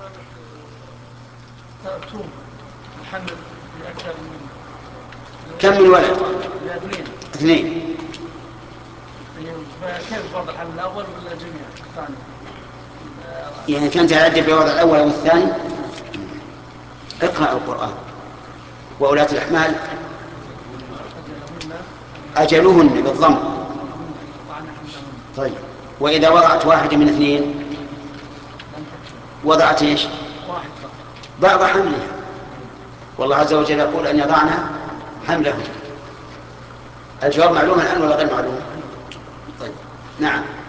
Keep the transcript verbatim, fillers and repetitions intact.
توم محمد بأكثر من كم من ولد؟ اثنين. اثنين. كيف وضع الحمل الأول ولا الجميع الثاني؟ يعني كانت العدة بوضع الأول أو الثاني. اقرأ القرآن. وأولاة الأحمال أجلهن بالضم. طيب، وإذا وضعت واحدة من اثنين وضعت ايش؟ بعض حملها، والله عز وجل يقول أن يضعنا حملهم. الجواب معلوم الآن ولا غير معلوم؟ طيب، نعم.